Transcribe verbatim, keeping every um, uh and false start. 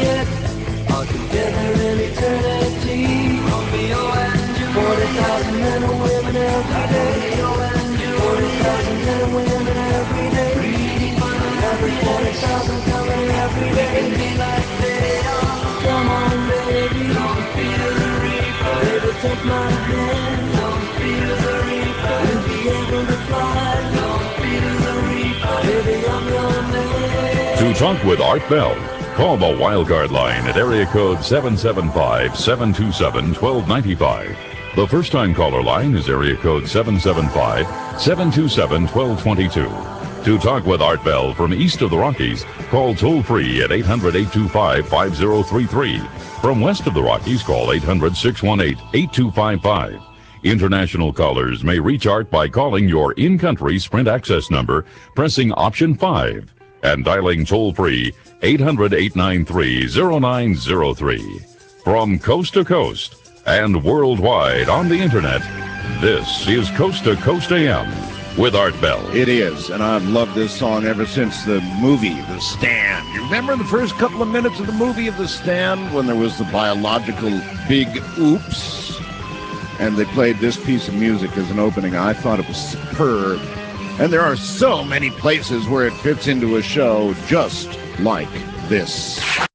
forget are together in eternity. Romeo and Juliet. Forty thousand men and women every day. Romeo and Juliet. Forty thousand men and women every day. Reading fun. Every forty thousand coming every day. Be like they are. Come on, baby. Don't fear the reaper. Baby, take my hand. Don't fear the reaper. We'll be able to fly. Don't fear the reaper. Baby, I'm your man. To talk with Art Bell, call the Wildcard line at area code seven seven five, seven two seven, one two nine five. The first-time caller line is area code seven seven five, seven two seven, one two two two. To talk with Art Bell from east of the Rockies, call toll-free at eight hundred, eight two five, five zero three three. From west of the Rockies, call eight hundred, six one eight, eight two five five. International callers may reach Art by calling your in-country Sprint access number, pressing option five, and dialing toll-free eight hundred, eight nine three, zero nine zero three. From coast to coast and worldwide on the internet, this is Coast to Coast A M with Art Bell. It is, and I've loved this song ever since the movie, The Stand. You remember the first couple of minutes of the movie of The Stand when there was the biological big oops? And they played this piece of music as an opening. I thought it was superb. And there are so many places where it fits into a show just like this.